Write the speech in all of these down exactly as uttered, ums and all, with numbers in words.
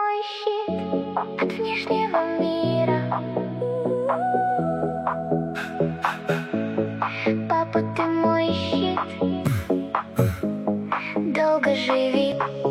мой щит от внешнего мира. Папа, ты мой щит, долго живи.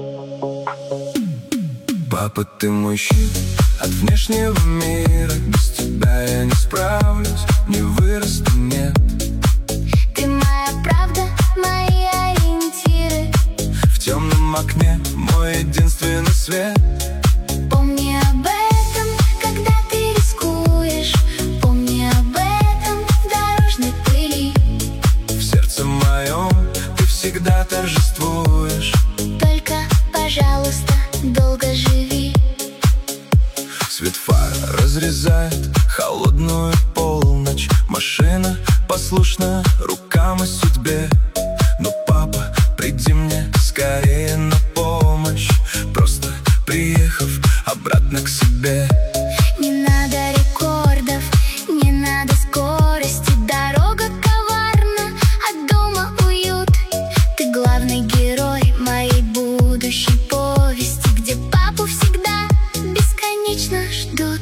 Папа, ты мой щит от внешнего мира. Без тебя я не справлюсь, не вырасту, нет. Ты моя правда, мои ориентиры. В темном окне мой единственный свет. Помни об этом, когда ты рискуешь. Помни об этом в дорожной пыли. В сердце моем ты всегда торжествуешь. Только, пожалуйста, долго живи. Свет фар разрезает холодную полночь. Машина послушна рукам и судьбе. Но, папа, приди мне скорее на помощь, просто приехав обратно к себе. Не надо рекордов, не надо скорости. Дорога коварна, от дома уют. Ты главный герой моей будущей повести, где папу всегда бесконечно ждут.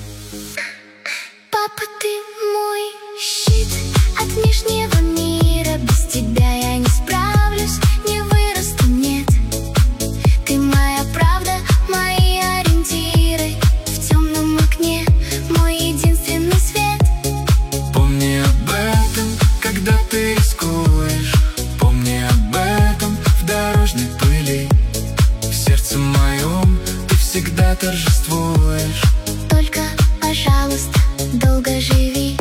Папа, ты мой щит от внешнего мира. Без тебя я не справлюсь, не вырасту, нет. Ты моя правда, мои ориентиры. В темном окне мой единственный свет. Помни об этом, когда ты рискуешь. Помни об этом в дорожной пыли. В сердце моем ты всегда торжествуешь. Только, пожалуйста, долго живи.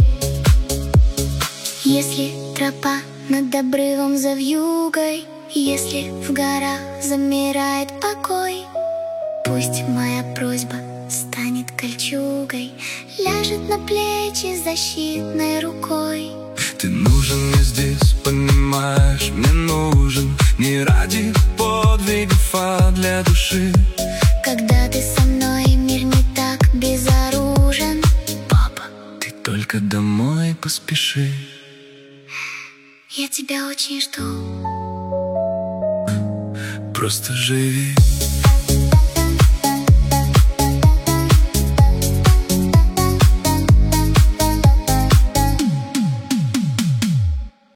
Если тропа над обрывом за вьюгой, если в горах замирает покой, пусть моя просьба станет кольчугой, ляжет на плечи защитной рукой. Ты нужен мне здесь, понимаешь, мне нужен не ради подвигов, а для души. Когда ты со мной, мир не так безоружен. Папа, ты только домой поспеши. Я тебя очень жду. Просто живи.